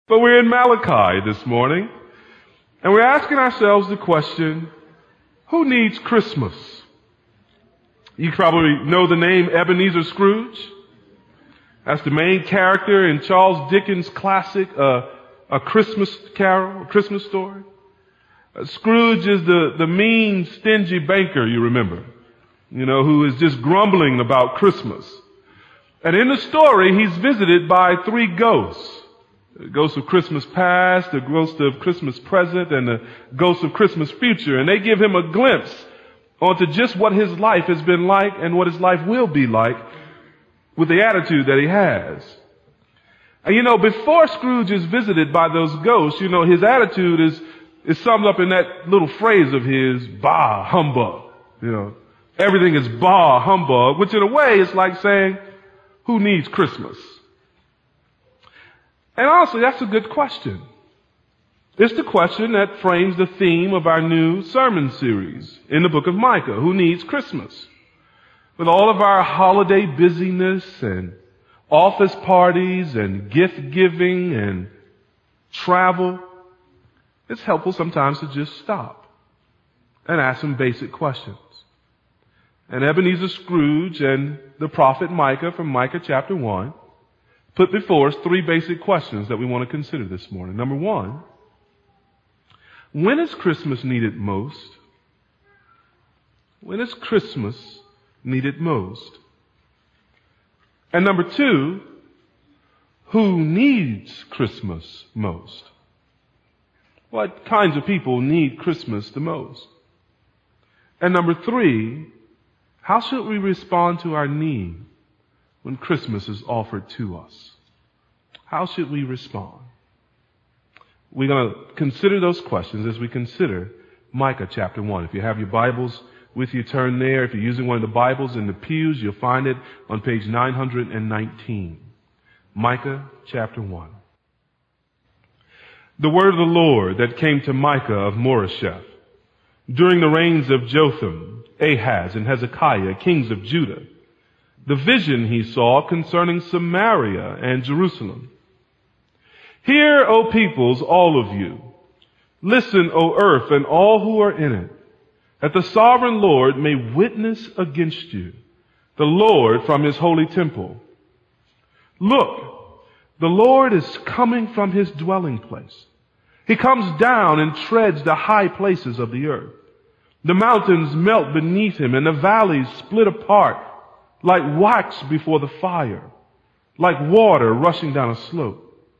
But we're in Malachi this morning, and we're asking ourselves the question, who needs Christmas? You probably know the name Ebenezer Scrooge. That's the main character in Charles Dickens' classic, A Christmas Carol, a Christmas story. Scrooge is the mean, stingy banker, you remember, who is just grumbling about Christmas. And in the story, he's visited by three ghosts. The ghost of Christmas past, the ghost of Christmas present, and the ghost of Christmas future. And they give him a glimpse onto just what his life has been like and what his life will be like with the attitude that he has. And before Scrooge is visited by those ghosts, his attitude is summed up in that little phrase of his, bah, humbug. Everything is bah, humbug, which in a way is like saying, who needs Christmas? And honestly, that's a good question. It's the question that frames the theme of our new sermon series in the book of Micah, who needs Christmas? With all of our holiday busyness and office parties and gift giving and travel, it's helpful sometimes to just stop and ask some basic questions. And Ebenezer Scrooge and the prophet Micah from Micah chapter 1 put before us three basic questions that we want to consider this morning. Number one, when is Christmas needed most? When is Christmas needed most? And number two, who needs Christmas most? What kinds of people need Christmas the most? And number three, how should we respond to our need when Christmas is offered to us? How should we respond? We're going to consider those questions as we consider Micah chapter 1. If you have your Bibles with you, turn there. If you're using one of the Bibles in the pews, you'll find it on page 919. Micah chapter 1. The word of the Lord that came to Micah of Moresheth during the reigns of Jotham, Ahaz, and Hezekiah, kings of Judah, the vision he saw concerning Samaria and Jerusalem. Hear, O peoples, all of you. Listen, O earth, and all who are in it, that the sovereign Lord may witness against you, the Lord from his holy temple. Look, the Lord is coming from his dwelling place. He comes down and treads the high places of the earth. The mountains melt beneath him, and the valleys split apart like wax before the fire, like water rushing down a slope.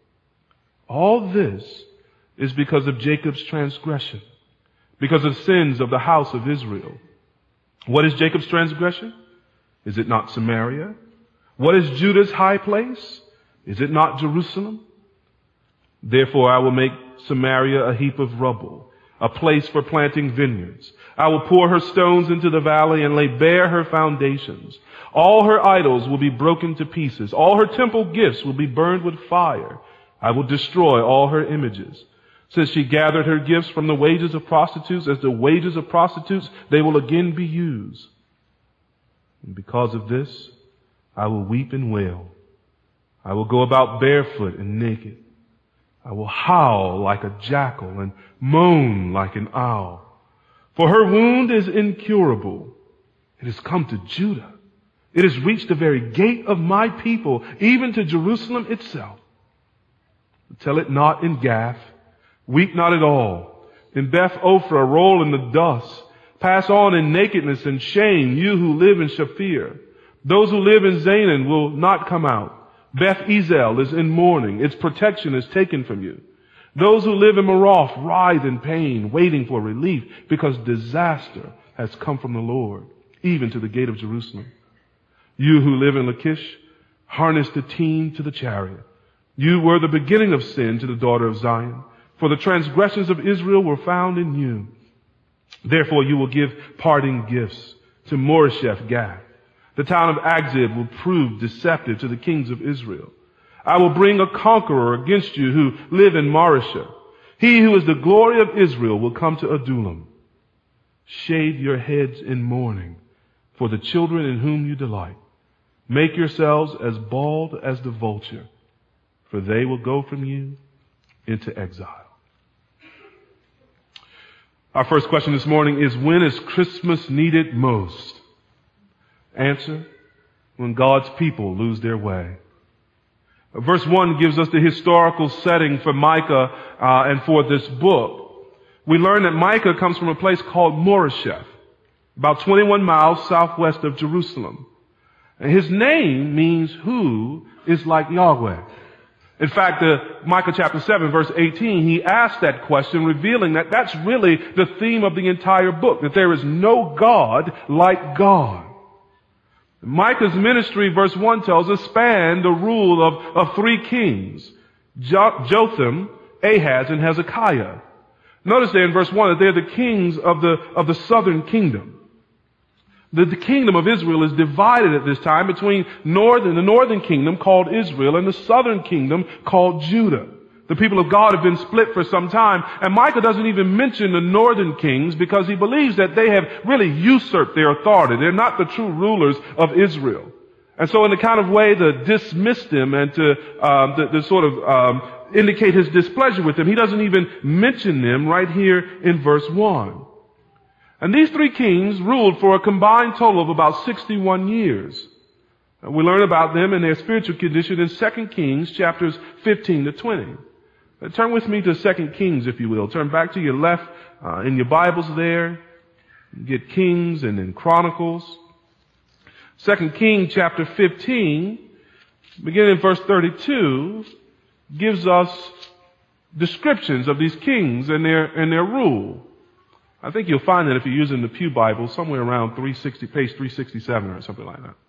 All this is because of Jacob's transgression, because of sins of the house of Israel. What is Jacob's transgression? Is it not Samaria? What is Judah's high place? Is it not Jerusalem? Therefore I will make Samaria a heap of rubble, a place for planting vineyards. I will pour her stones into the valley and lay bare her foundations. All her idols will be broken to pieces. All her temple gifts will be burned with fire. I will destroy all her images. Since she gathered her gifts from the wages of prostitutes, as the wages of prostitutes, they will again be used. And because of this, I will weep and wail. I will go about barefoot and naked. I will howl like a jackal and moan like an owl. For her wound is incurable. It has come to Judah. It has reached the very gate of my people, even to Jerusalem itself. Tell it not in Gath. Weep not at all. In Beth Ophrah roll in the dust. Pass on in nakedness and shame, you who live in Shaphir. Those who live in Zaanan will not come out. Beth Ezel is in mourning. Its protection is taken from you. Those who live in Maroth writhe in pain, waiting for relief, because disaster has come from the Lord, even to the gate of Jerusalem. You who live in Lachish, harness the team to the chariot. You were the beginning of sin to the daughter of Zion, for the transgressions of Israel were found in you. Therefore you will give parting gifts to Moresheth Gath. The town of Agzib will prove deceptive to the kings of Israel. I will bring a conqueror against you who live in Mareshah. He who is the glory of Israel will come to Adullam. Shave your heads in mourning for the children in whom you delight. Make yourselves as bald as the vulture, for they will go from you into exile. Our first question this morning is, when is Christmas needed most? Answer, when God's people lose their way. Verse 1 gives us the historical setting for Micah and for this book. We learn that Micah comes from a place called Moresheth, about 21 miles southwest of Jerusalem. And his name means who is like Yahweh. In fact, Micah chapter 7, verse 18, he asked that question, revealing that that's really the theme of the entire book, that there is no God like God. Micah's ministry, verse 1 tells us, spanned the rule of three kings, Jotham, Ahaz, and Hezekiah. Notice there in verse 1 that they're the kings of the southern kingdom. The kingdom of Israel is divided at this time between the northern kingdom called Israel and the southern kingdom called Judah. The people of God have been split for some time, and Micah doesn't even mention the northern kings because he believes that they have really usurped their authority. They're not the true rulers of Israel. And so in the kind of way to dismiss them and to sort of indicate his displeasure with them, he doesn't even mention them right here in verse 1. And these three kings ruled for a combined total of about 61 years. We learn about them and their spiritual condition in 2 Kings chapters 15 to 20. Turn with me to 2 Kings, if you will. Turn back to your left in your Bibles there. Get Kings and then Chronicles. 2 Kings chapter 15, beginning in verse 32, gives us descriptions of these kings and their rule. I think you'll find that if you're using the Pew Bible, somewhere around page 367 or something like that.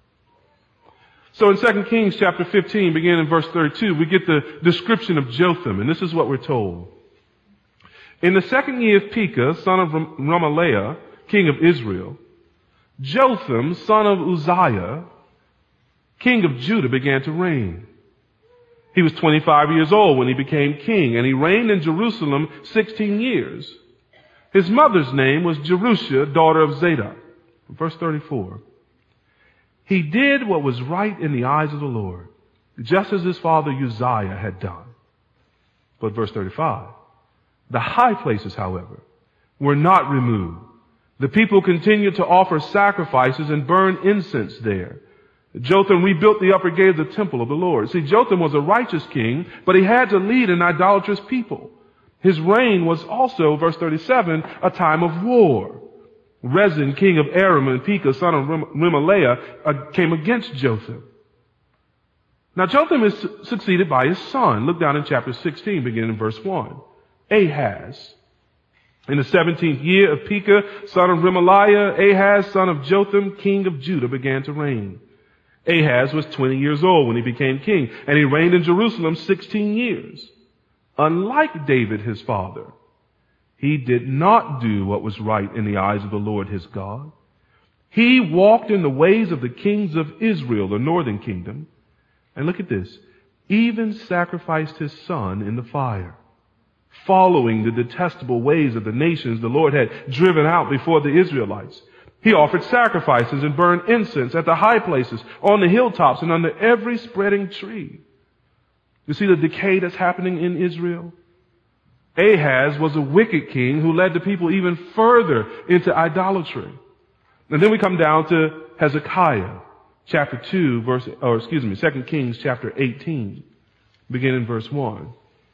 So in 2 Kings chapter 15, beginning in verse 32, we get the description of Jotham, and this is what we're told. In the second year of Pekah, son of Remaliah, king of Israel, Jotham, son of Uzziah, king of Judah, began to reign. He was 25 years old when he became king, and he reigned in Jerusalem 16 years. His mother's name was Jerusha, daughter of Zadok. Verse 34. He did what was right in the eyes of the Lord, just as his father Uzziah had done. But verse 35. The high places, however, were not removed. The people continued to offer sacrifices and burn incense there. Jotham rebuilt the upper gate of the temple of the Lord. See, Jotham was a righteous king, but he had to lead an idolatrous people. His reign was also, verse 37, a time of war. Rezin, king of Aram, and Pekah, son of Remaliah, came against Jotham. Now Jotham is succeeded by his son. Look down in chapter 16, beginning in verse 1. Ahaz. In the 17th year of Pekah, son of Remaliah, Ahaz, son of Jotham, king of Judah, began to reign. Ahaz was 20 years old when he became king, and he reigned in Jerusalem 16 years. Unlike David, his father, he did not do what was right in the eyes of the Lord his God. He walked in the ways of the kings of Israel, the northern kingdom. And look at this. Even sacrificed his son in the fire, following the detestable ways of the nations the Lord had driven out before the Israelites. He offered sacrifices and burned incense at the high places, on the hilltops, and under every spreading tree. You see the decay that's happening in Israel? Ahaz was a wicked king who led the people even further into idolatry. And then we come down to Hezekiah, chapter 2, 2 Kings chapter 18, beginning in verse 1.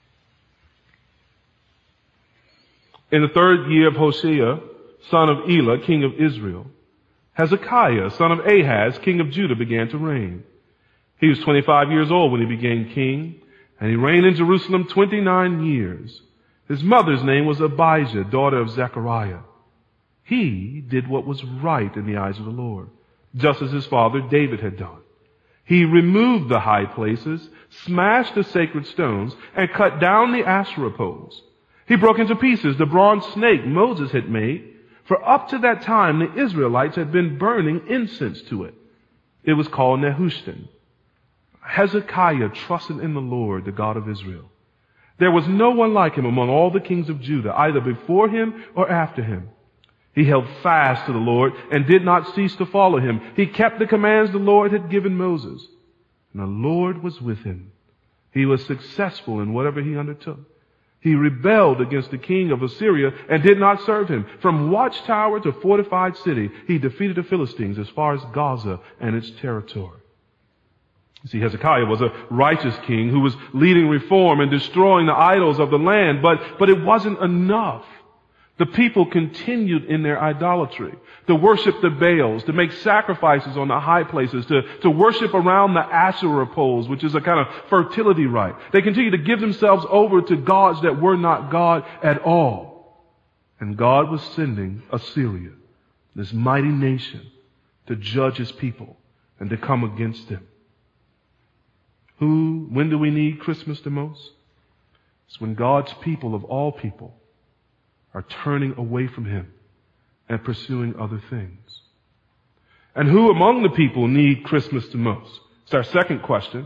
In the third year of Hoshea, son of Elah, king of Israel, Hezekiah, son of Ahaz, king of Judah, began to reign. He was 25 years old when he became king, and he reigned in Jerusalem 29 years. His mother's name was Abijah, daughter of Zechariah. He did what was right in the eyes of the Lord, just as his father David had done. He removed the high places, smashed the sacred stones, and cut down the Asherah poles. He broke into pieces the bronze snake Moses had made, for up to that time the Israelites had been burning incense to it. It was called Nehushtan. Hezekiah trusted in the Lord, the God of Israel. There was no one like him among all the kings of Judah, either before him or after him. He held fast to the Lord and did not cease to follow him. He kept the commands the Lord had given Moses. And the Lord was with him. He was successful in whatever he undertook. He rebelled against the king of Assyria and did not serve him. From watchtower to fortified city, he defeated the Philistines as far as Gaza and its territory. You see, Hezekiah was a righteous king who was leading reform and destroying the idols of the land, but it wasn't enough. The people continued in their idolatry, to worship the Baals, to make sacrifices on the high places, to worship around the Asherah poles, which is a kind of fertility rite. They continued to give themselves over to gods that were not God at all. And God was sending Assyria, this mighty nation, to judge his people and to come against them. When do we need Christmas the most? It's when God's people of all people are turning away from him and pursuing other things. And who among the people need Christmas the most? It's our second question.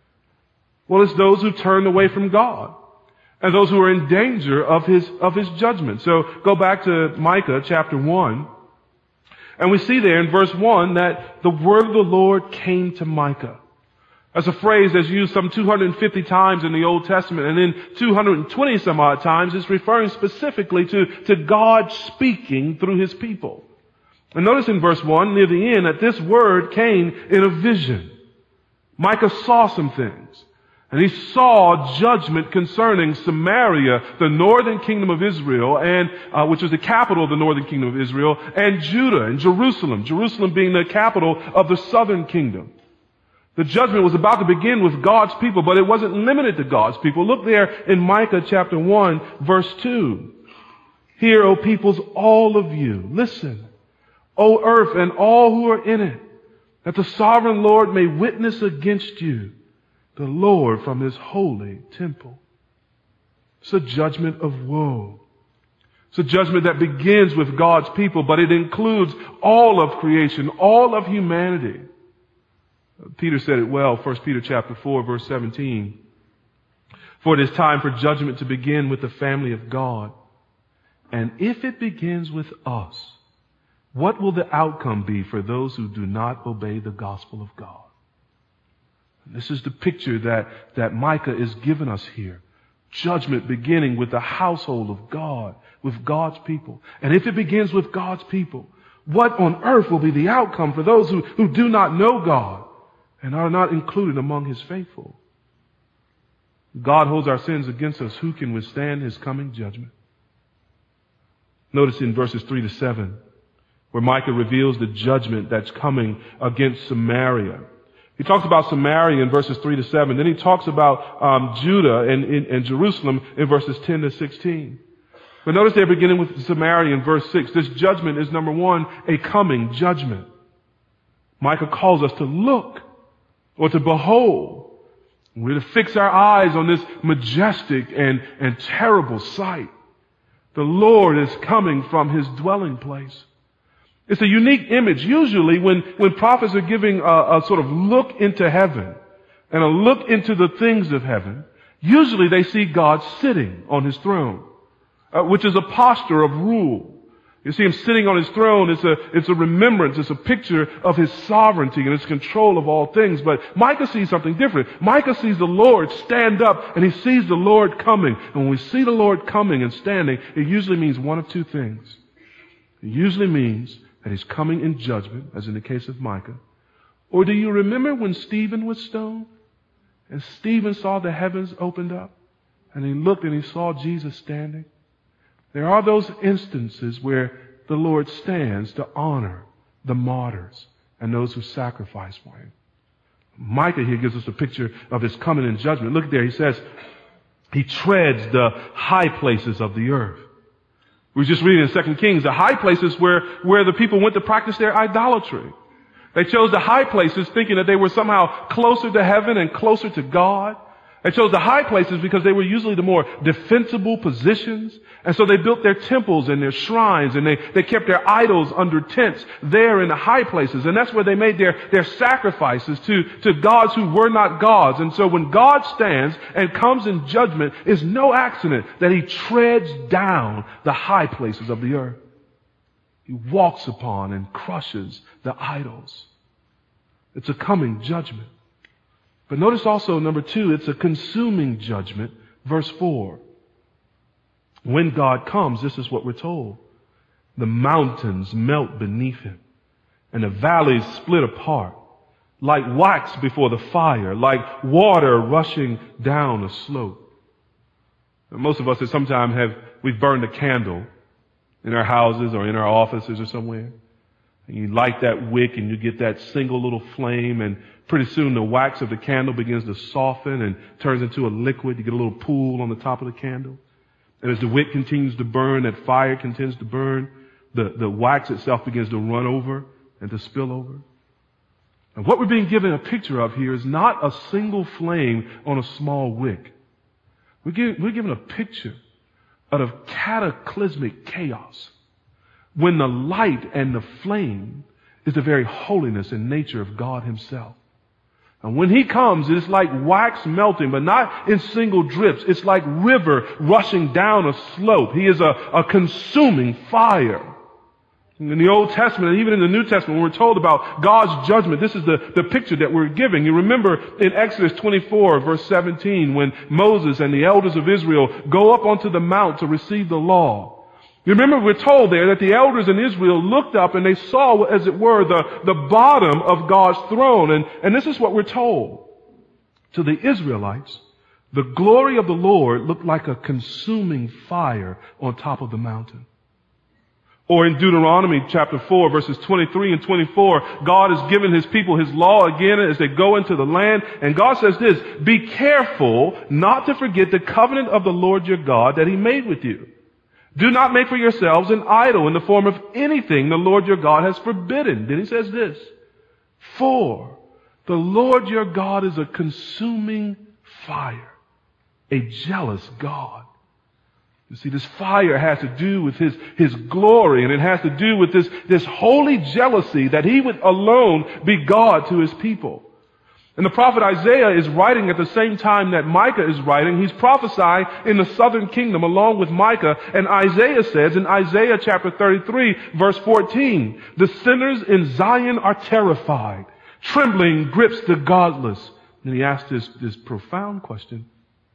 Well, it's those who turn away from God and those who are in danger of his judgment. So go back to Micah chapter 1, and we see there in verse 1 that the word of the Lord came to Micah. That's a phrase that's used some 250 times in the Old Testament, and then 220 some odd times it's referring specifically to God speaking through his people. And notice in verse 1 near the end that this word came in a vision. Micah saw some things, and he saw judgment concerning Samaria, the northern kingdom of Israel, and which was the capital of the northern kingdom of Israel, and Judah and Jerusalem being the capital of the southern kingdom. The judgment was about to begin with God's people, but it wasn't limited to God's people. Look there in Micah chapter 1, verse 2. Hear, O peoples, all of you. Listen, O earth and all who are in it, that the sovereign Lord may witness against you, the Lord from his holy temple. It's a judgment of woe. It's a judgment that begins with God's people, but it includes all of creation, all of humanity. Peter said it well, 1 Peter chapter 4, verse 17. For it is time for judgment to begin with the family of God. And if it begins with us, what will the outcome be for those who do not obey the gospel of God? And this is the picture that Micah is giving us here. Judgment beginning with the household of God, with God's people. And if it begins with God's people, what on earth will be the outcome for those who do not know God and are not included among his faithful? God holds our sins against us. Who can withstand his coming judgment? Notice in verses 3 to 7, where Micah reveals the judgment that's coming against Samaria. He talks about Samaria in verses 3 to 7. Then he talks about Judah and Jerusalem in verses 10 to 16. But notice they're beginning with Samaria in verse 6. This judgment is, number one, a coming judgment. Micah calls us to look or to behold. We're to fix our eyes on this majestic and terrible sight. The Lord is coming from his dwelling place. It's a unique image. Usually when prophets are giving a sort of look into heaven and a look into the things of heaven, usually they see God sitting on his throne, which is a posture of rule. You see him sitting on his throne. It's a remembrance. It's a picture of his sovereignty and his control of all things. But Micah sees something different. Micah sees the Lord stand up, and he sees the Lord coming. And when we see the Lord coming and standing, it usually means one of two things. It usually means that he's coming in judgment, as in the case of Micah. Or do you remember when Stephen was stoned? And Stephen saw the heavens opened up, and he looked and he saw Jesus standing. There are those instances where the Lord stands to honor the martyrs and those who sacrifice for him. Micah here gives us a picture of his coming in judgment. Look there, he says, he treads the high places of the earth. We were just reading in 2 Kings, the high places where the people went to practice their idolatry. They chose the high places thinking that they were somehow closer to heaven and closer to God. They chose the high places because they were usually the more defensible positions. And so they built their temples and their shrines, and they kept their idols under tents there in the high places. And that's where they made their sacrifices to gods who were not gods. And so when God stands and comes in judgment, it's no accident that he treads down the high places of the earth. He walks upon and crushes the idols. It's a coming judgment. But notice also, number two, it's a consuming judgment. Verse 4. When God comes, this is what we're told. The mountains melt beneath him, and the valleys split apart, like wax before the fire, like water rushing down a slope. And most of us at some time we've burned a candle in our houses or in our offices or somewhere. And you light that wick and you get that single little flame, and pretty soon the wax of the candle begins to soften and turns into a liquid. You get a little pool on the top of the candle. And as the wick continues to burn, that fire continues to burn, the wax itself begins to run over and to spill over. And what we're being given a picture of here is not a single flame on a small wick. We're given a picture of cataclysmic chaos when the light and the flame is the very holiness and nature of God himself. And when he comes, it's like wax melting, but not in single drips. It's like river rushing down a slope. He is a consuming fire. In the Old Testament and even in the New Testament, when we're told about God's judgment, this is the picture that we're giving. You remember in Exodus 24, verse 17, when Moses and the elders of Israel go up onto the mount to receive the law. You remember we're told there that the elders in Israel looked up and they saw, as it were, the bottom of God's throne. And this is what we're told. To the Israelites, the glory of the Lord looked like a consuming fire on top of the mountain. Or in Deuteronomy chapter 4, verses 23 and 24, God has given his people his law again as they go into the land. And God says this, be careful not to forget the covenant of the Lord your God that he made with you. Do not make for yourselves an idol in the form of anything the Lord your God has forbidden. Then he says this, for the Lord your God is a consuming fire, a jealous God. You see, this fire has to do with his glory, and it has to do with this holy jealousy that he would alone be God to his people. And the prophet Isaiah is writing at the same time that Micah is writing. He's prophesying in the southern kingdom along with Micah. And Isaiah says in Isaiah chapter 33, verse 14, the sinners in Zion are terrified. Trembling grips the godless. And he asks this profound question.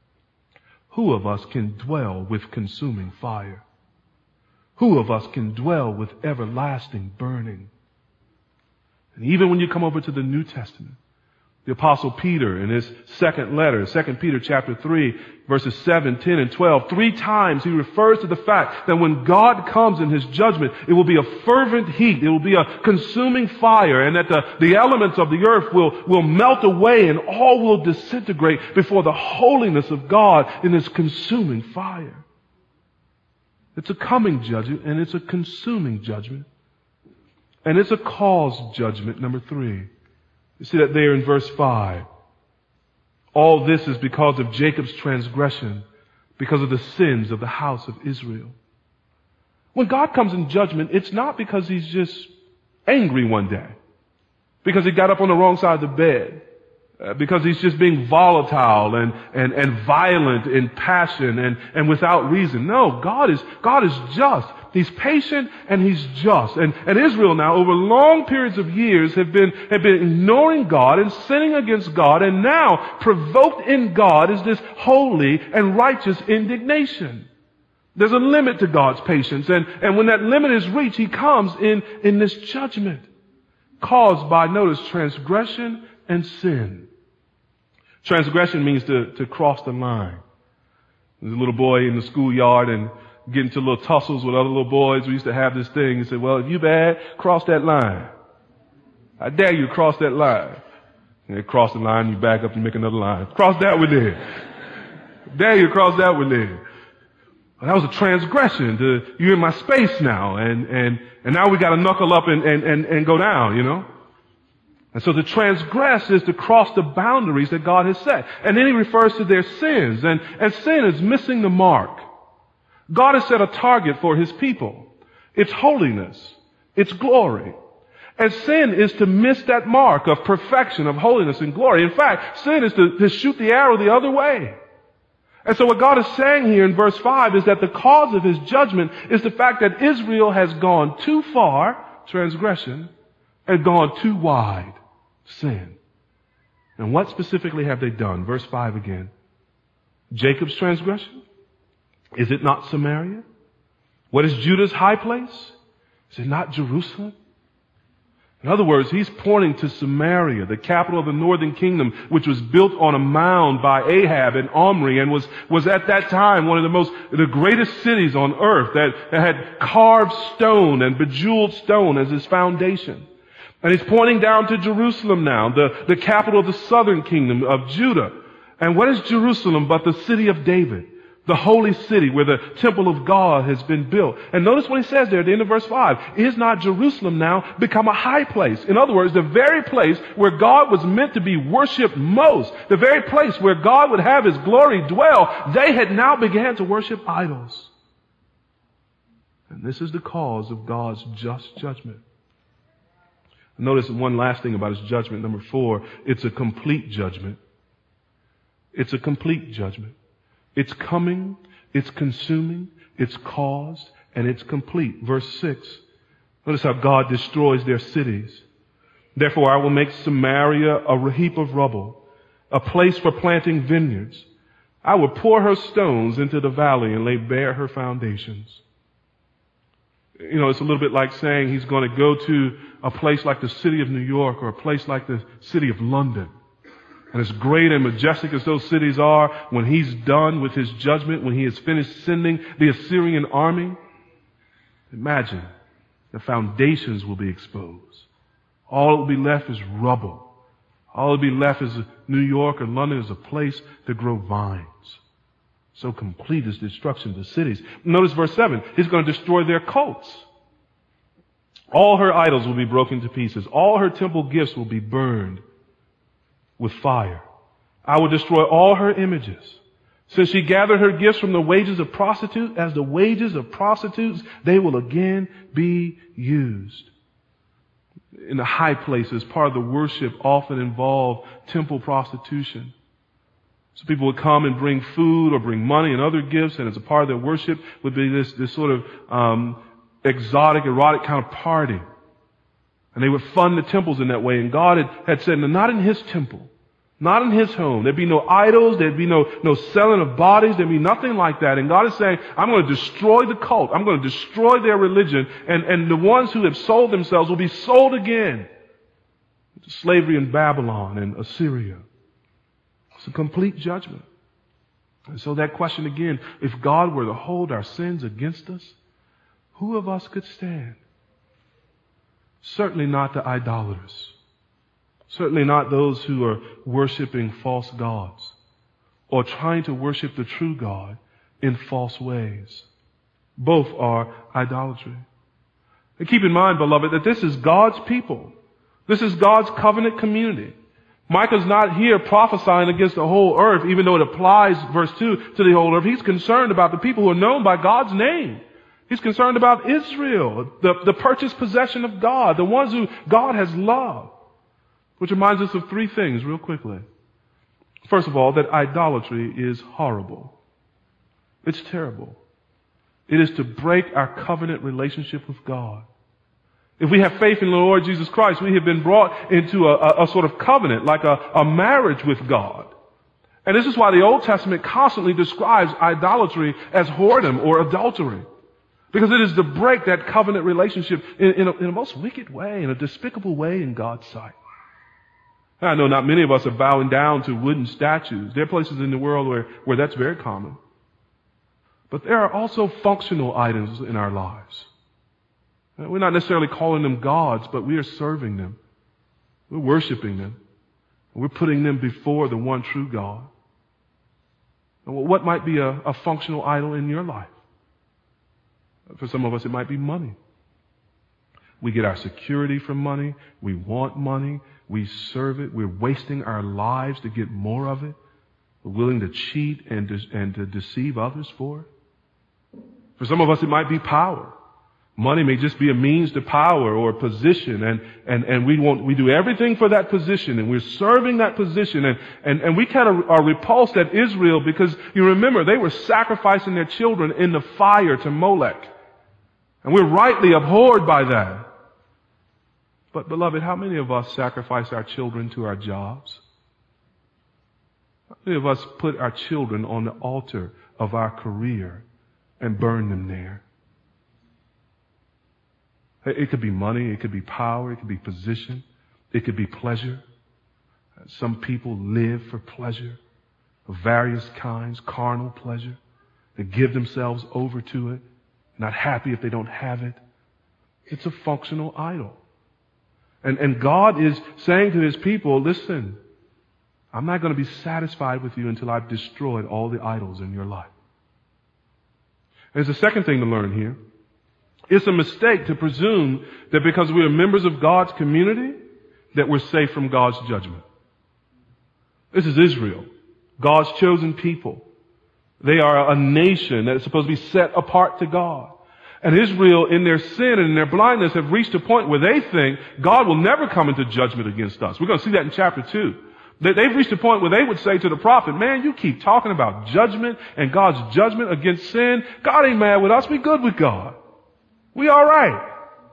Who of us can dwell with consuming fire? Who of us can dwell with everlasting burning? And even when you come over to the New Testament, the Apostle Peter in his second letter, 2 Peter chapter 3, verses 7, 10, and 12, 3 times he refers to the fact that when God comes in his judgment, it will be a fervent heat, it will be a consuming fire, and that the elements of the earth will melt away and all will disintegrate before the holiness of God in this consuming fire. It's a coming judgment, and it's a consuming judgment. And it's a cause judgment, number 3. You see that there in verse 5. All this is because of Jacob's transgression, because of the sins of the house of Israel. When God comes in judgment, it's not because he's just angry one day, because he got up on the wrong side of the bed, because he's just being volatile and violent in passion and without reason. No, God is just. He's patient and he's just. And Israel now, over long periods of years, have been ignoring God and sinning against God, and now provoked in God is this holy and righteous indignation. There's a limit to God's patience, and when that limit is reached, he comes in this judgment caused by, notice, transgression and sin. Transgression means to cross the line. There's a little boy in the schoolyard and get into little tussles with other little boys. We used to have this thing. He said, well, if you bad, cross that line. I dare you to cross that line. And they cross the line, you back up, you make another line. Cross that one there. Dare you to cross that one there. Well, that was a transgression. You're in my space now. And now we got to knuckle up and go down, you know. And so to transgress is to cross the boundaries that God has set. And then he refers to their sins. And sin is missing the mark. God has set a target for his people. It's holiness. It's glory. And sin is to miss that mark of perfection, of holiness and glory. In fact, sin is to shoot the arrow the other way. And so what God is saying here in verse 5 is that the cause of his judgment is the fact that Israel has gone too far, transgression, and gone too wide, sin. And what specifically have they done? Verse 5 again. Jacob's transgression, Is it not Samaria? What is Judah's high place? Is it not Jerusalem? In other words, he's pointing to Samaria, the capital of the northern kingdom, which was built on a mound by Ahab and Omri, and was at that time one of the greatest cities on earth that had carved stone and bejeweled stone as its foundation. And he's pointing down to Jerusalem now, the capital of the southern kingdom of Judah. And what is Jerusalem but the city of David? The holy city where the temple of God has been built. And notice what he says there at the end of verse 5. Is not Jerusalem now become a high place? In other words, the very place where God was meant to be worshiped most, the very place where God would have his glory dwell, they had now began to worship idols. And this is the cause of God's just judgment. Notice one last thing about his judgment. Number 4, it's a complete judgment. It's a complete judgment. It's coming, it's consuming, it's caused, and it's complete. Verse 6. Notice how God destroys their cities. Therefore I will make Samaria a heap of rubble, a place for planting vineyards. I will pour her stones into the valley and lay bare her foundations. You know, it's a little bit like saying he's going to go to a place like the city of New York or a place like the city of London. And as great and majestic as those cities are, when he's done with his judgment, when he has finished sending the Assyrian army, imagine the foundations will be exposed. All that will be left is rubble. All that will be left is New York or London is a place to grow vines. So complete is destruction of the cities. Notice verse 7. He's going to destroy their cults. All her idols will be broken to pieces. All her temple gifts will be burned with fire. I will destroy all her images. Since she gathered her gifts from the wages of prostitutes, as the wages of prostitutes, they will again be used. In the high places, part of the worship often involved temple prostitution. So people would come and bring food or bring money and other gifts, and as a part of their worship would be this sort of exotic, erotic kind of party. And they would fund the temples in that way. And God had said, no, not in his temple, not in his home. There'd be no idols. There'd be no selling of bodies. There'd be nothing like that. And God is saying, I'm going to destroy the cult. I'm going to destroy their religion. And the ones who have sold themselves will be sold again to slavery in Babylon and Assyria. It's a complete judgment. And so that question again, if God were to hold our sins against us, who of us could stand? Certainly not the idolaters. Certainly not those who are worshiping false gods or trying to worship the true God in false ways. Both are idolatry. And keep in mind, beloved, that this is God's people. This is God's covenant community. Micah's not here prophesying against the whole earth, even though it applies, verse 2, to the whole earth. He's concerned about the people who are known by God's name. He's concerned about Israel, the purchased possession of God, the ones who God has loved. Which reminds us of 3 things real quickly. First of all, that idolatry is horrible. It's terrible. It is to break our covenant relationship with God. If we have faith in the Lord Jesus Christ, we have been brought into a sort of covenant, like a marriage with God. And this is why the Old Testament constantly describes idolatry as whoredom or adultery. Because it is to break that covenant relationship in a most wicked way, in a despicable way in God's sight. I know not many of us are bowing down to wooden statues. There are places in the world where that's very common. But there are also functional items in our lives. We're not necessarily calling them gods, but we are serving them. We're worshiping them. We're putting them before the one true God. And what might be a functional idol in your life? For some of us, it might be money. We get our security from money. We want money. We serve it. We're wasting our lives to get more of it. We're willing to cheat and to deceive others for it. For some of us, it might be power. Money may just be a means to power or position, and we do everything for that position, and we're serving that position, and we kind of are repulsed at Israel because you remember they were sacrificing their children in the fire to Molech. And we're rightly abhorred by that. But beloved, how many of us sacrifice our children to our jobs? How many of us put our children on the altar of our career and burn them there. It could be money, it could be power, it could be position, it could be pleasure. Some people live for pleasure of various kinds, carnal pleasure. They give themselves over to it, not happy if they don't have it. It's a functional idol. And God is saying to His people, listen, I'm not going to be satisfied with you until I've destroyed all the idols in your life. There's a second thing to learn here. It's a mistake to presume that because we are members of God's community, that we're safe from God's judgment. This is Israel, God's chosen people. They are a nation that is supposed to be set apart to God. And Israel, in their sin and in their blindness, have reached a point where they think God will never come into judgment against us. We're going to see that in chapter 2. They've reached a point where they would say to the prophet, man, you keep talking about judgment and God's judgment against sin. God ain't mad with us. We good with God. We all right.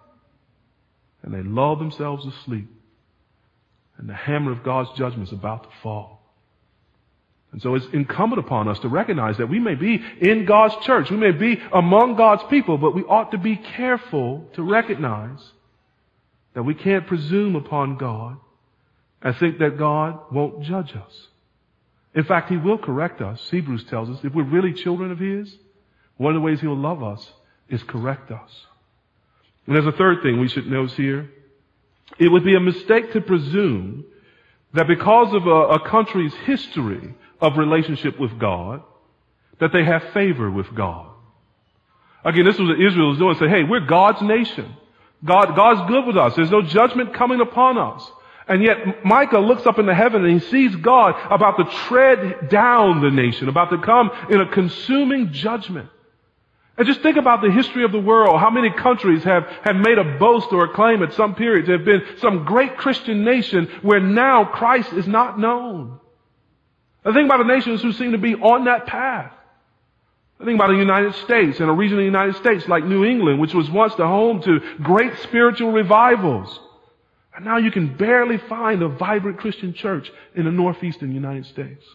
And they lull themselves asleep. And the hammer of God's judgment is about to fall. And so it's incumbent upon us to recognize that we may be in God's church, we may be among God's people, but we ought to be careful to recognize that we can't presume upon God and think that God won't judge us. In fact, He will correct us. Hebrews tells us if we're really children of His, one of the ways He'll love us is correct us. And there's a third thing we should notice here. It would be a mistake to presume that because of a country's history of relationship with God, that they have favor with God. Again, this was what Israel was doing. Say, hey, we're God's nation. God's good with us. There's no judgment coming upon us. And yet Micah looks up into heaven and he sees God about to tread down the nation, about to come in a consuming judgment. And just think about the history of the world. How many countries have made a boast or a claim at some period to have been some great Christian nation where now Christ is not known. I think about the nations who seem to be on that path. I think about the United States and a region of the United States like New England, which was once the home to great spiritual revivals. And now you can barely find a vibrant Christian church in the northeastern United States.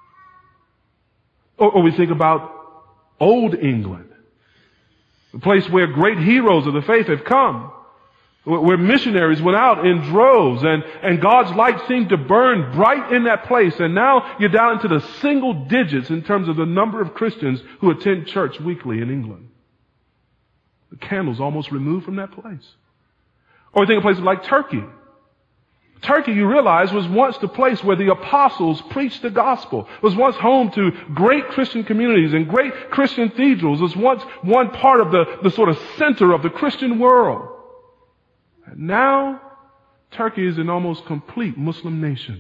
Or we think about Old England, the place where great heroes of the faith have come, where missionaries went out in droves and God's light seemed to burn bright in that place. And now you're down into the single digits in terms of the number of Christians who attend church weekly in England. The candle's almost removed from that place. Or think of places like Turkey. Turkey, you realize, was once the place where the apostles preached the gospel. It was once home to great Christian communities and great Christian cathedrals. It was once one part of the sort of center of the Christian world. And now, Turkey is an almost complete Muslim nation.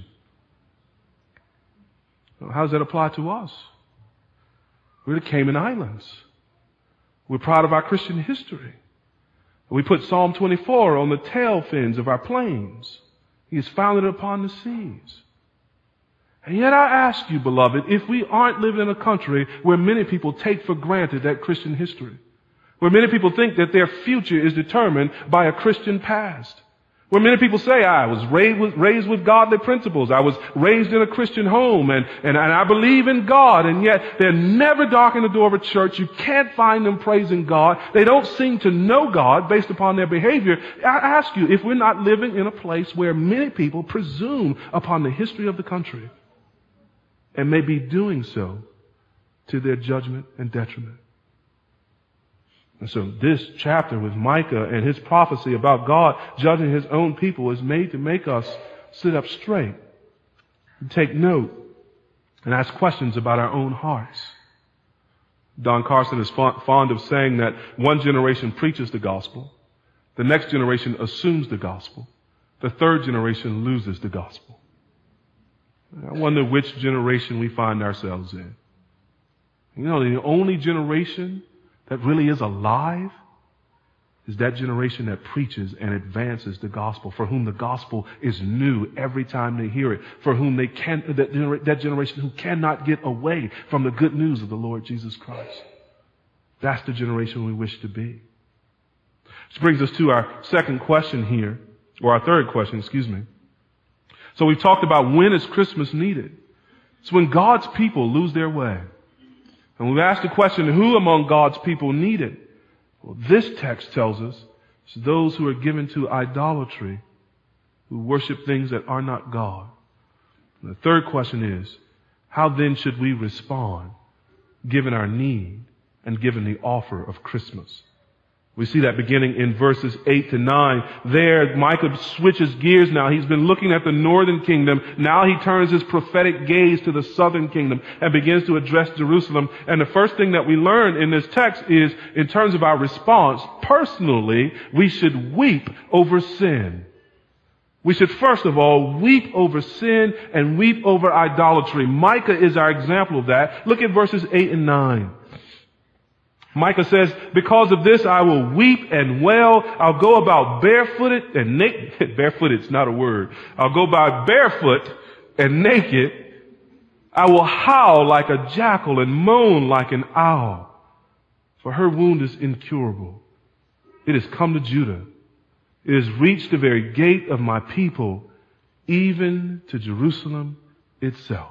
So how does that apply to us? We're the Cayman Islands. We're proud of our Christian history. We put Psalm 24 on the tail fins of our planes. He is founded upon the seas. And yet I ask you, beloved, if we aren't living in a country where many people take for granted that Christian history, where many people think that their future is determined by a Christian past, where many people say, I was raised with godly principles. I was raised in a Christian home and I believe in God. And yet they're never darkening the door of a church. You can't find them praising God. They don't seem to know God based upon their behavior. I ask you if we're not living in a place where many people presume upon the history of the country and may be doing so to their judgment and detriment. And so this chapter with Micah and his prophecy about God judging His own people is made to make us sit up straight and take note and ask questions about our own hearts. Don Carson is fond of saying that one generation preaches the gospel, the next generation assumes the gospel, the third generation loses the gospel. I wonder which generation we find ourselves in. You know, the only generation that really is alive is that generation that preaches and advances the gospel, for whom the gospel is new every time they hear it, for whom that generation who cannot get away from the good news of the Lord Jesus Christ. That's the generation we wish to be. Which brings us to our second question here, or our third question, excuse me. So we've talked about when is Christmas needed. It's when God's people lose their way. And we've asked the question, who among God's people need it? Well, this text tells us it's those who are given to idolatry, who worship things that are not God. And the third question is, how then should we respond given our need and given the offer of Christmas? We see that beginning in verses 8 to 9. There, Micah switches gears now. He's been looking at the northern kingdom. Now he turns his prophetic gaze to the southern kingdom and begins to address Jerusalem. And the first thing that we learn in this text is, in terms of our response, personally, we should weep over sin. We should first of all weep over sin and weep over idolatry. Micah is our example of that. Look at verses 8 and 9. Micah says, because of this I will weep and wail. I'll go about barefooted and naked. Barefooted's not a word. I'll go by barefoot and naked. I will howl like a jackal and moan like an owl. For her wound is incurable. It has come to Judah. It has reached the very gate of my people, even to Jerusalem itself.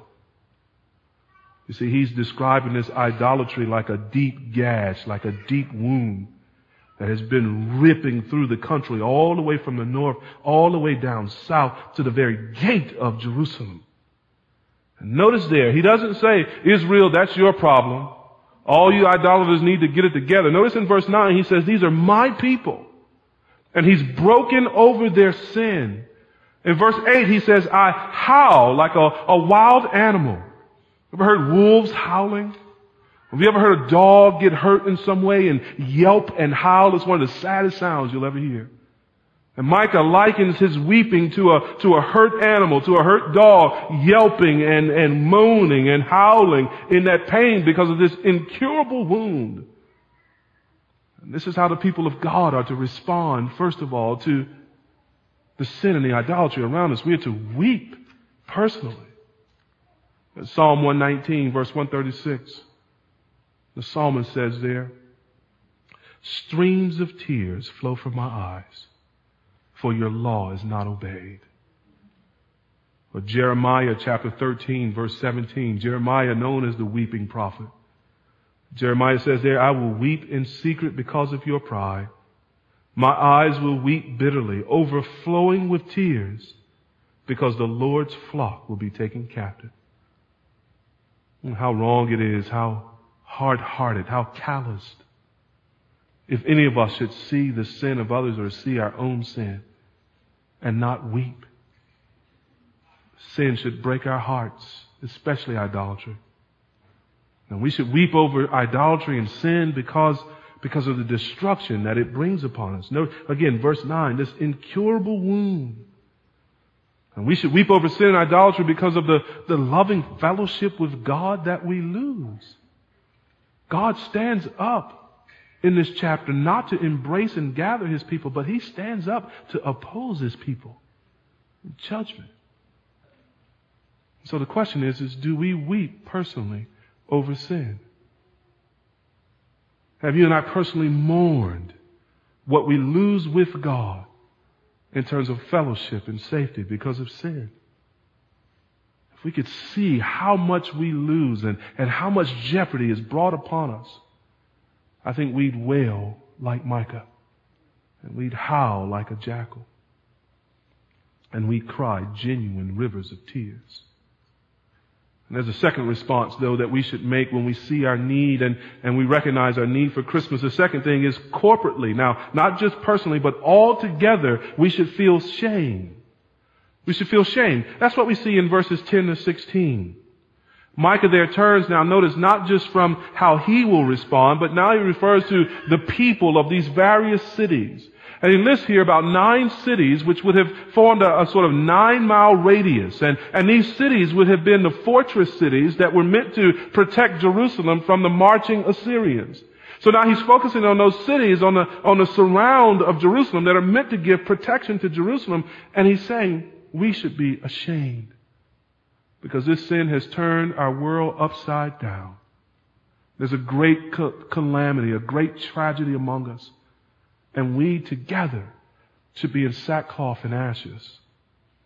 You see, he's describing this idolatry like a deep gash, like a deep wound that has been ripping through the country all the way from the north, all the way down south to the very gate of Jerusalem. And notice there, he doesn't say, Israel, that's your problem. All you idolaters need to get it together. Notice in verse 9, he says, these are my people. And he's broken over their sin. In verse 8, he says, I howl like a wild animal. Ever heard wolves howling? Have you ever heard a dog get hurt in some way and yelp and howl? It's one of the saddest sounds you'll ever hear. And Micah likens his weeping to a hurt animal, to a hurt dog yelping and moaning and howling in that pain because of this incurable wound. And this is how the people of God are to respond, first of all, to the sin and the idolatry around us. We are to weep personally. Psalm 119, verse 136. The psalmist says there, streams of tears flow from my eyes, for your law is not obeyed. Or Jeremiah chapter 13, verse 17. Jeremiah, known as the weeping prophet. Jeremiah says there, I will weep in secret because of your pride. My eyes will weep bitterly, overflowing with tears, because the Lord's flock will be taken captive. How wrong it is, how hard-hearted, how calloused. If any of us should see the sin of others or see our own sin and not weep. Sin should break our hearts, especially idolatry. And we should weep over idolatry and sin because of the destruction that it brings upon us. Note, again, verse 9, this incurable wound. And we should weep over sin and idolatry because of the loving fellowship with God that we lose. God stands up in this chapter not to embrace and gather his people, but he stands up to oppose his people in judgment. So the question is do we weep personally over sin? Have you and I personally mourned what we lose with God in terms of fellowship and safety because of sin? If we could see how much we lose and how much jeopardy is brought upon us, I think we'd wail like Micah, and we'd howl like a jackal, and we'd cry genuine rivers of tears. And there's a second response, though, that we should make when we see our need and we recognize our need for Christmas. The second thing is corporately. Now, not just personally, but all together, we should feel shame. We should feel shame. That's what we see in verses 10 to 16. Micah there turns now, notice, not just from how he will respond, but now he refers to the people of these various cities. And he lists here about 9 cities which would have formed a sort of 9-mile radius. And these cities would have been the fortress cities that were meant to protect Jerusalem from the marching Assyrians. So now he's focusing on those cities, on the surround of Jerusalem that are meant to give protection to Jerusalem. And he's saying we should be ashamed because this sin has turned our world upside down. There's a great calamity, a great tragedy among us. And we together should be in sackcloth and ashes.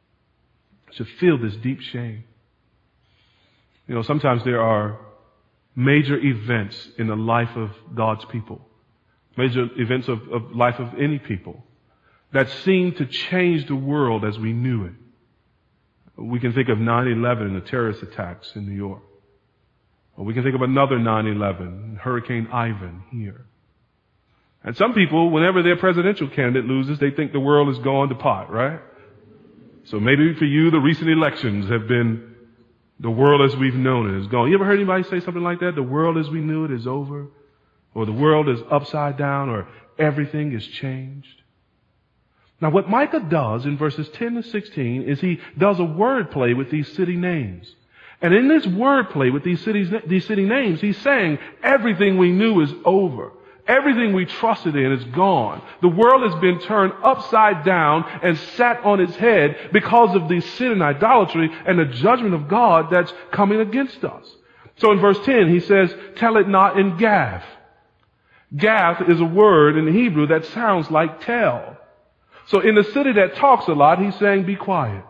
Should feel this deep shame. You know, sometimes there are major events in the life of God's people, major events of life of any people that seemed to change the world as we knew it. We can think of 9/11 and the terrorist attacks in New York. Or we can think of another 9/11, Hurricane Ivan here. And some people, whenever their presidential candidate loses, they think the world is gone to pot, right? So maybe for you, the recent elections have been the world as we've known it is gone. You ever heard anybody say something like that? The world as we knew it is over? Or the world is upside down? Or everything is changed? Now what Micah does in verses 10 to 16 is he does a word play with these city names. And in this word play with these city names, he's saying everything we knew is over. Everything we trusted in is gone. The world has been turned upside down and sat on its head because of the sin and idolatry and the judgment of God that's coming against us. So in verse 10, he says, tell it not in Gath. Gath is a word in Hebrew that sounds like tell. So in the city that talks a lot, he's saying, be quiet.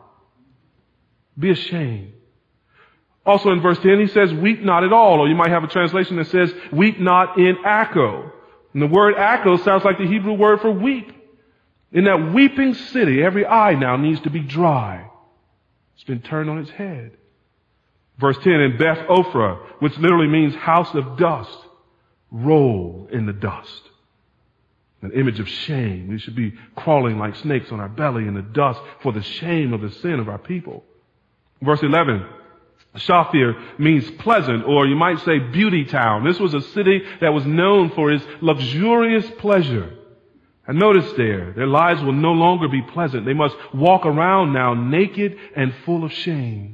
Be ashamed. Also in verse 10, he says, weep not at all. Or you might have a translation that says, weep not in Akko. And the word Akko sounds like the Hebrew word for weep. In that weeping city, every eye now needs to be dry. It's been turned on its head. Verse 10, in Beth Ophrah, which literally means house of dust, roll in the dust. An image of shame. We should be crawling like snakes on our belly in the dust for the shame of the sin of our people. Verse 11, Shafir means pleasant, or you might say beauty town. This was a city that was known for its luxurious pleasure. And notice their lives will no longer be pleasant. They must walk around now naked and full of shame.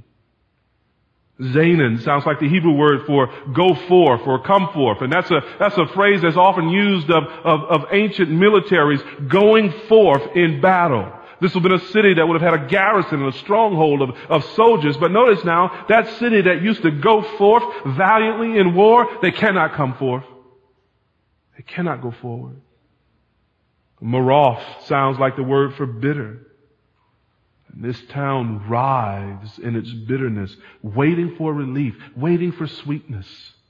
Zaanan sounds like the Hebrew word for go forth or come forth. And that's a phrase that's often used of ancient militaries going forth in battle. This would have been a city that would have had a garrison and a stronghold of soldiers. But notice now, that city that used to go forth valiantly in war, they cannot come forth. They cannot go forward. Maroth sounds like the word for bitter. And this town writhes in its bitterness, waiting for relief, waiting for sweetness.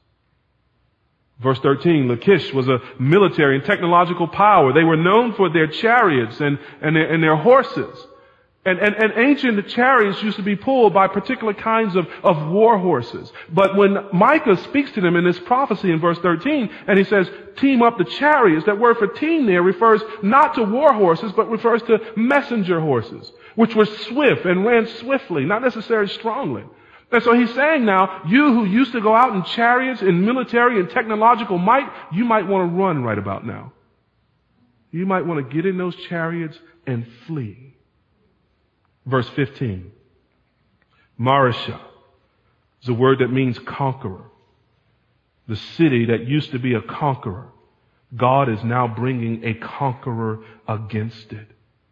Verse 13, Lachish was a military and technological power. They were known for their chariots and their horses. And ancient chariots used to be pulled by particular kinds of war horses. But when Micah speaks to them in this prophecy in verse 13, and he says, team up the chariots, that word for team there refers not to war horses, but refers to messenger horses, which were swift and ran swiftly, not necessarily strongly. And so he's saying now, you who used to go out in chariots, in military and technological might, you might want to run right about now. You might want to get in those chariots and flee. Verse 15. Mareshah is a word that means conqueror. The city that used to be a conqueror, God is now bringing a conqueror against it.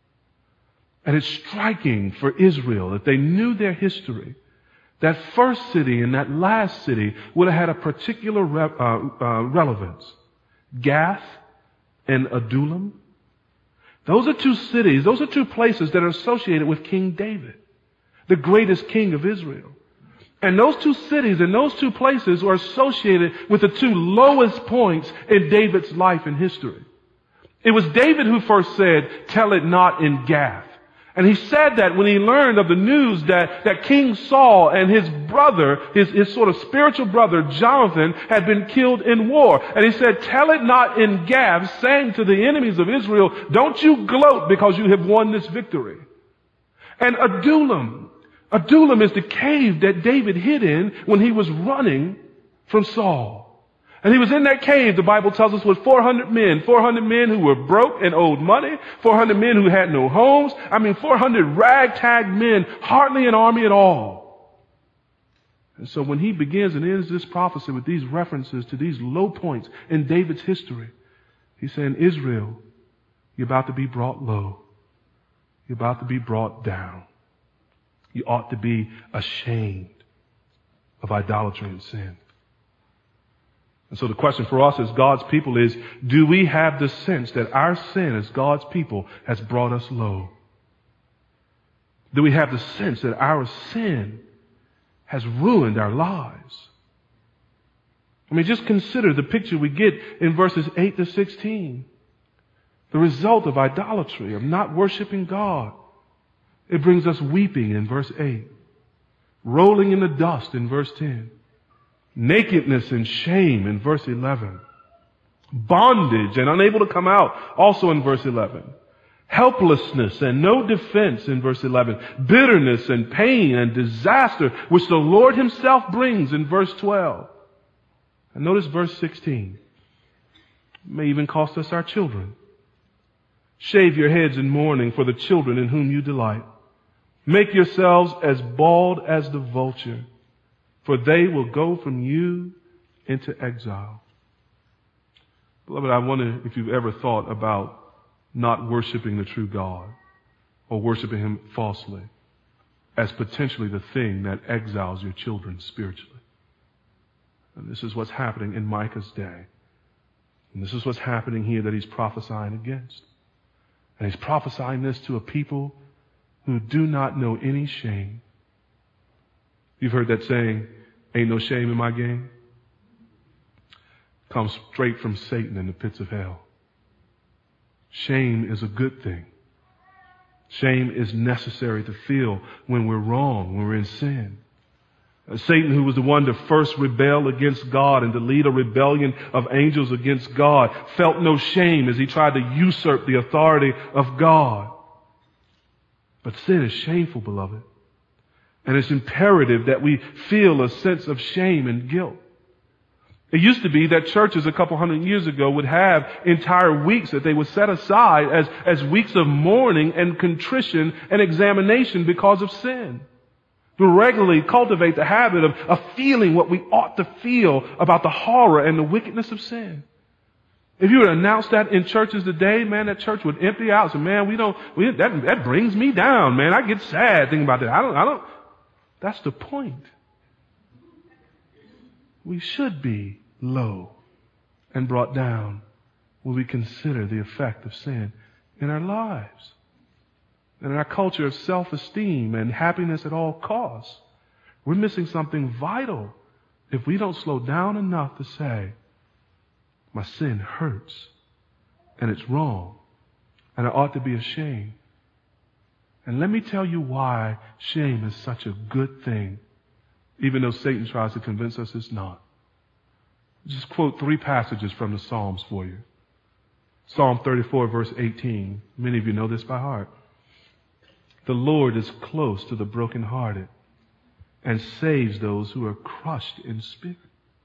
And it's striking for Israel that they knew their history. That first city and that last city would have had a particular relevance. Gath and Adullam. Those are two cities, those are two places that are associated with King David, the greatest king of Israel. And those two cities and those two places are associated with the two lowest points in David's life and history. It was David who first said, tell it not in Gath. And he said that when he learned of the news that King Saul and his brother, his sort of spiritual brother, Jonathan, had been killed in war. And he said, tell it not in Gath, saying to the enemies of Israel, don't you gloat because you have won this victory. And Adullam is the cave that David hid in when he was running from Saul. And he was in that cave, the Bible tells us, with 400 men who were broke and owed money, 400 men who had no homes. 400 ragtag men, hardly an army at all. And so when he begins and ends this prophecy with these references to these low points in David's history, he's saying, Israel, you're about to be brought low. You're about to be brought down. You ought to be ashamed of idolatry and sin. And so the question for us as God's people is, do we have the sense that our sin as God's people has brought us low? Do we have the sense that our sin has ruined our lives? I mean, just consider the picture we get in verses 8 to 16. The result of idolatry, of not worshiping God. It brings us weeping in verse 8. Rolling in the dust in verse 10. Nakedness and shame in verse 11. Bondage and unable to come out also in verse 11. Helplessness and no defense in verse 11. Bitterness and pain and disaster which the Lord himself brings in verse 12. And notice verse 16. It may even cost us our children. Shave your heads in mourning for the children in whom you delight. Make yourselves as bald as the vulture, for they will go from you into exile. Beloved, I wonder if you've ever thought about not worshiping the true God or worshiping him falsely as potentially the thing that exiles your children spiritually. And this is what's happening in Micah's day. And this is what's happening here that he's prophesying against. And he's prophesying this to a people who do not know any shame. You've heard that saying, ain't no shame in my game? Comes straight from Satan in the pits of hell. Shame is a good thing. Shame is necessary to feel when we're wrong, when we're in sin. Satan, who was the one to first rebel against God and to lead a rebellion of angels against God, felt no shame as he tried to usurp the authority of God. But sin is shameful, beloved. And it's imperative that we feel a sense of shame and guilt. It used to be that churches a couple hundred years ago would have entire weeks that they would set aside as weeks of mourning and contrition and examination because of sin. To regularly cultivate the habit of feeling what we ought to feel about the horror and the wickedness of sin. If you would announce that in churches today, man, that church would empty out. So, man, that brings me down, man. I get sad thinking about that. I don't. That's the point. We should be low and brought down when we consider the effect of sin in our lives. And in our culture of self-esteem and happiness at all costs, we're missing something vital if we don't slow down enough to say, my sin hurts, and it's wrong, and I ought to be ashamed. And let me tell you why shame is such a good thing, even though Satan tries to convince us it's not. Just quote 3 passages from the Psalms for you. Psalm 34, verse 18. Many of you know this by heart. The Lord is close to the brokenhearted and saves those who are crushed in spirit.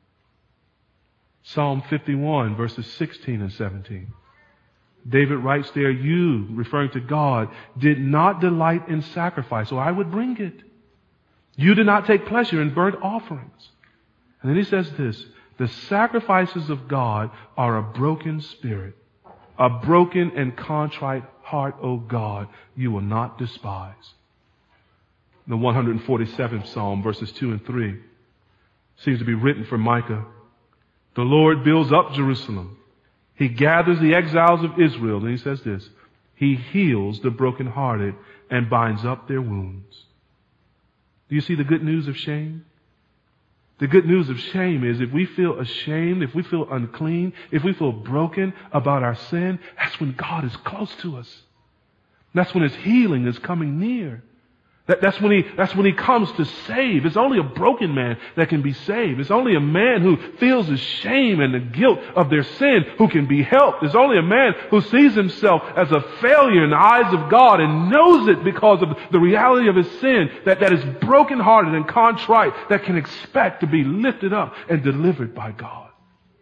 Psalm 51, verses 16 and 17. David writes there, you, referring to God, did not delight in sacrifice, so I would bring it. You did not take pleasure in burnt offerings. And then he says this, the sacrifices of God are a broken spirit, a broken and contrite heart, O God, you will not despise. The 147th Psalm, verses 2 and 3, seems to be written for Micah. The Lord builds up Jerusalem. He gathers the exiles of Israel. And he says this, he heals the brokenhearted and binds up their wounds. Do you see the good news of shame? The good news of shame is if we feel ashamed, if we feel unclean, if we feel broken about our sin, that's when God is close to us. That's when his healing is coming near. That's when he comes to save. It's only a broken man that can be saved. It's only a man who feels the shame and the guilt of their sin who can be helped. It's only a man who sees himself as a failure in the eyes of God and knows it because of the reality of his sin, that is brokenhearted and contrite, that can expect to be lifted up and delivered by God.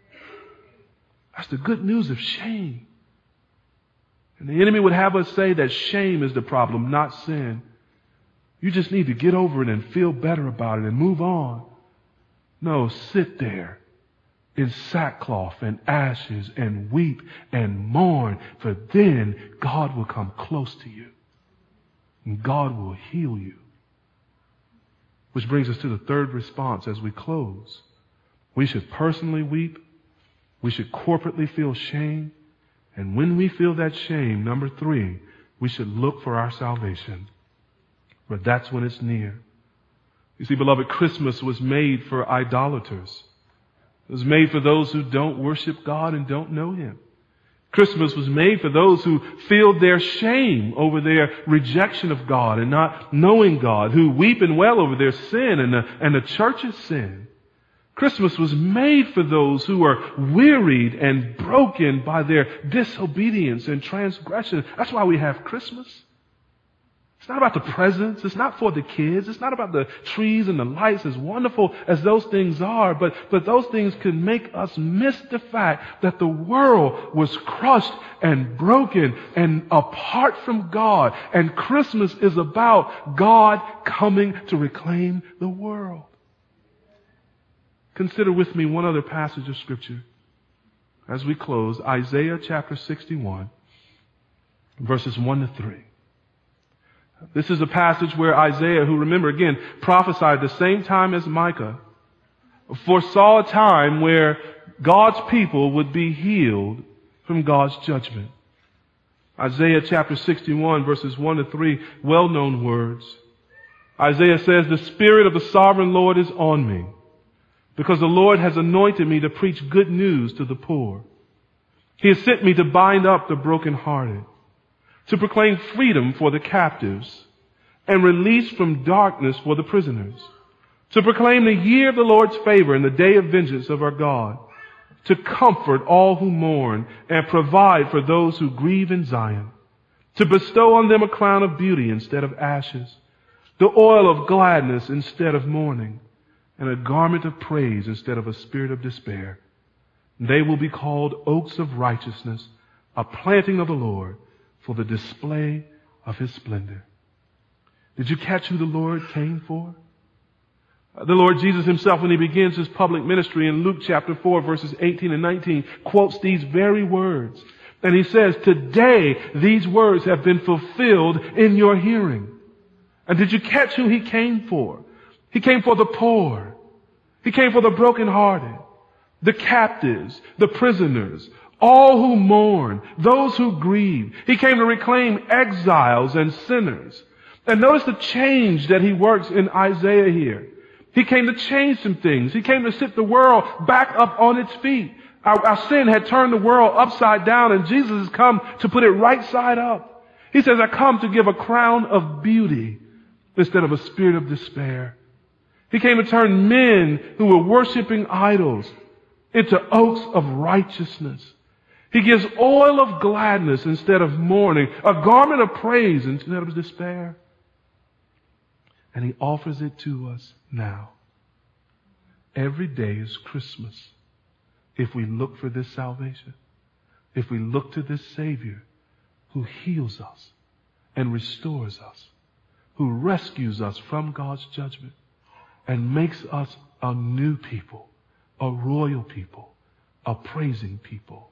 That's the good news of shame. And the enemy would have us say that shame is the problem, not sin. You just need to get over it and feel better about it and move on. No, sit there in sackcloth and ashes and weep and mourn, for then God will come close to you and God will heal you. Which brings us to the third response as we close. We should personally weep. We should corporately feel shame. And when we feel that shame, number 3, we should look for our salvation. But that's when it's near. You see, beloved, Christmas was made for idolaters. It was made for those who don't worship God and don't know Him. Christmas was made for those who feel their shame over their rejection of God and not knowing God, who weep and wail over their sin and the church's sin. Christmas was made for those who are wearied and broken by their disobedience and transgression. That's why we have Christmas. It's not about the presents. It's not for the kids. It's not about the trees and the lights, as wonderful as those things are. But those things can make us miss the fact that the world was crushed and broken and apart from God. And Christmas is about God coming to reclaim the world. Consider with me one other passage of Scripture as we close. Isaiah chapter 61, verses 1 to 3. This is a passage where Isaiah, who, remember again, prophesied the same time as Micah, foresaw a time where God's people would be healed from God's judgment. Isaiah chapter 61, verses 1 to 3, well-known words. Isaiah says, "The Spirit of the Sovereign Lord is on me, because the Lord has anointed me to preach good news to the poor. He has sent me to bind up the brokenhearted, to proclaim freedom for the captives and release from darkness for the prisoners, to proclaim the year of the Lord's favor and the day of vengeance of our God, to comfort all who mourn and provide for those who grieve in Zion, to bestow on them a crown of beauty instead of ashes, the oil of gladness instead of mourning, and a garment of praise instead of a spirit of despair. They will be called oaks of righteousness, a planting of the Lord, for the display of His splendor." Did you catch who the Lord came for? The Lord Jesus Himself, when He begins His public ministry in Luke chapter 4, verses 18 and 19, quotes these very words. And He says, "Today these words have been fulfilled in your hearing." And did you catch who He came for? He came for the poor. He came for the brokenhearted, the captives, the prisoners, all who mourn, those who grieve. He came to reclaim exiles and sinners. And notice the change that He works in Isaiah here. He came to change some things. He came to set the world back up on its feet. Our sin had turned the world upside down, and Jesus has come to put it right side up. He says, "I come to give a crown of beauty instead of a spirit of despair." He came to turn men who were worshiping idols into oaks of righteousness. He gives oil of gladness instead of mourning, a garment of praise instead of despair. And He offers it to us now. Every day is Christmas if we look for this salvation, if we look to this Savior who heals us and restores us, who rescues us from God's judgment and makes us a new people, a royal people, a praising people.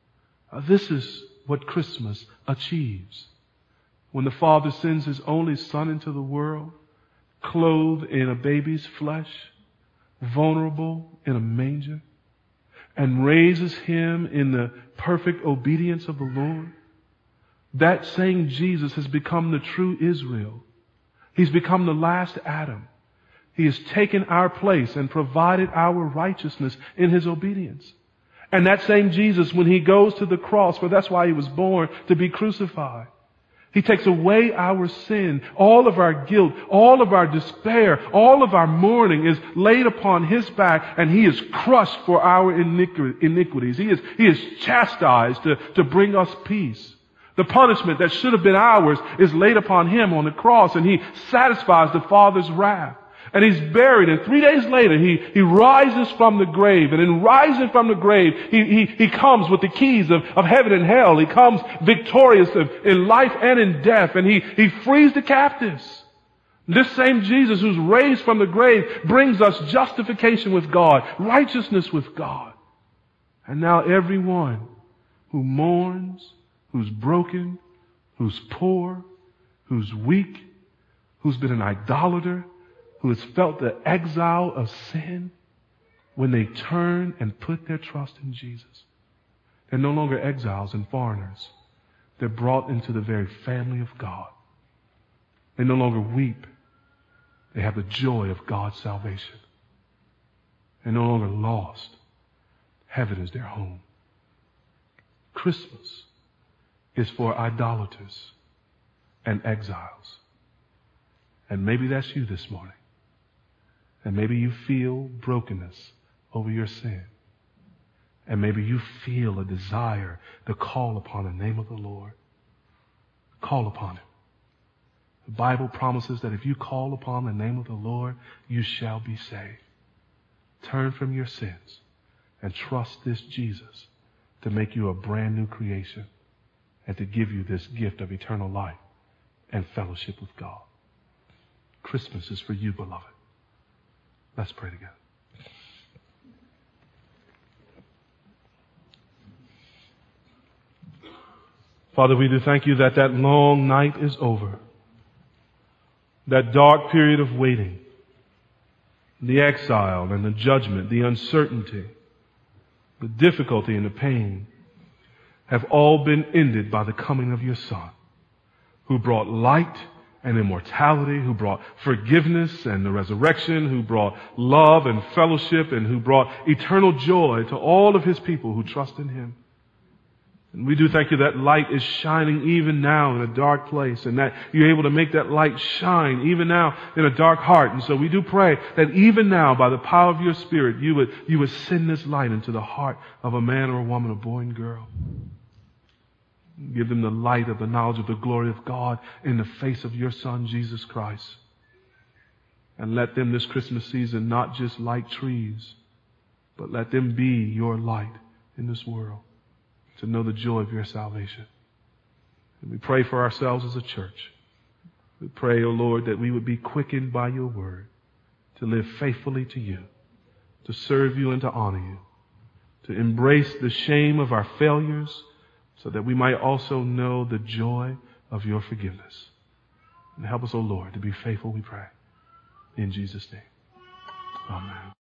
This is what Christmas achieves. When the Father sends His only Son into the world, clothed in a baby's flesh, vulnerable in a manger, and raises Him in the perfect obedience of the Lord, that same Jesus has become the true Israel. He's become the last Adam. He has taken our place and provided our righteousness in His obedience. And that same Jesus, when He goes to the cross, for that's why He was born, to be crucified, He takes away our sin, all of our guilt, all of our despair, all of our mourning is laid upon His back, and He is crushed for our iniquities. He is chastised to bring us peace. The punishment that should have been ours is laid upon Him on the cross, and He satisfies the Father's wrath. And He's buried, and 3 days later He rises from the grave. And in rising from the grave, He comes with the keys of heaven and hell. He comes victorious in life and in death, and He frees the captives. This same Jesus who's raised from the grave brings us justification with God, righteousness with God. And now everyone who mourns, who's broken, who's poor, who's weak, who's been an idolater, who has felt the exile of sin, when they turn and put their trust in Jesus, they're no longer exiles and foreigners. They're brought into the very family of God. They no longer weep. They have the joy of God's salvation. They're no longer lost. Heaven is their home. Christmas is for idolaters and exiles. And maybe that's you this morning. And maybe you feel brokenness over your sin. And maybe you feel a desire to call upon the name of the Lord. Call upon Him. The Bible promises that if you call upon the name of the Lord, you shall be saved. Turn from your sins and trust this Jesus to make you a brand new creation and to give you this gift of eternal life and fellowship with God. Christmas is for you, beloved. Let's pray together. Father, we do thank you that that long night is over. That dark period of waiting, the exile and the judgment, the uncertainty, the difficulty and the pain have all been ended by the coming of your Son, who brought light and immortality, who brought forgiveness and the resurrection, who brought love and fellowship, and who brought eternal joy to all of His people who trust in Him. And we do thank you that light is shining even now in a dark place, and that you're able to make that light shine even now in a dark heart. And so we do pray that even now, by the power of your Spirit, you would send this light into the heart of a man or a woman, a boy and girl. Give them the light of the knowledge of the glory of God in the face of your Son, Jesus Christ. And let them this Christmas season not just light trees, but let them be your light in this world, to know the joy of your salvation. And we pray for ourselves as a church. We pray, O Lord, that we would be quickened by your word to live faithfully to you, to serve you and to honor you, to embrace the shame of our failures so that we might also know the joy of your forgiveness. And help us, O Lord, to be faithful, we pray. In Jesus' name. Amen.